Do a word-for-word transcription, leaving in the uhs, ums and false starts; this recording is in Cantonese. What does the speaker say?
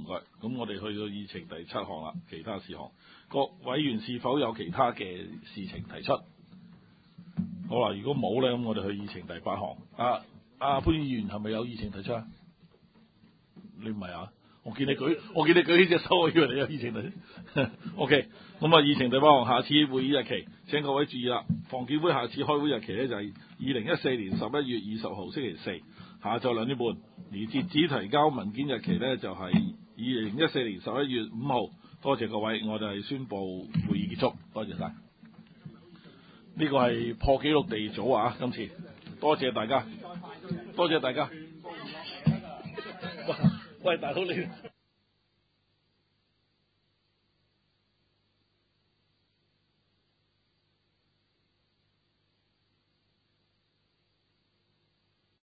該。咁我哋去到議程第七項啦，其他事項，各委員是否有其他嘅事情提出？好啦，如果冇咧，咁我哋去議程第八項。啊啊潘議員係咪有議程提出啊？你唔係啊？我見你舉，我見你舉呢隻手，我以為你有議程提出。O K， 咁啊，議程第八項，下次會議日期，請各位注意啦。房協會下次開會日期咧就係二零一四年十一月二十號星期四下晝兩點半，而截止提交文件日期咧就係二零一四年十一月五號。多謝各位，我哋係宣布會議結束，多謝晒。呢個係破紀錄地早啊！今次多謝大家，多謝大家。喂，大佬你。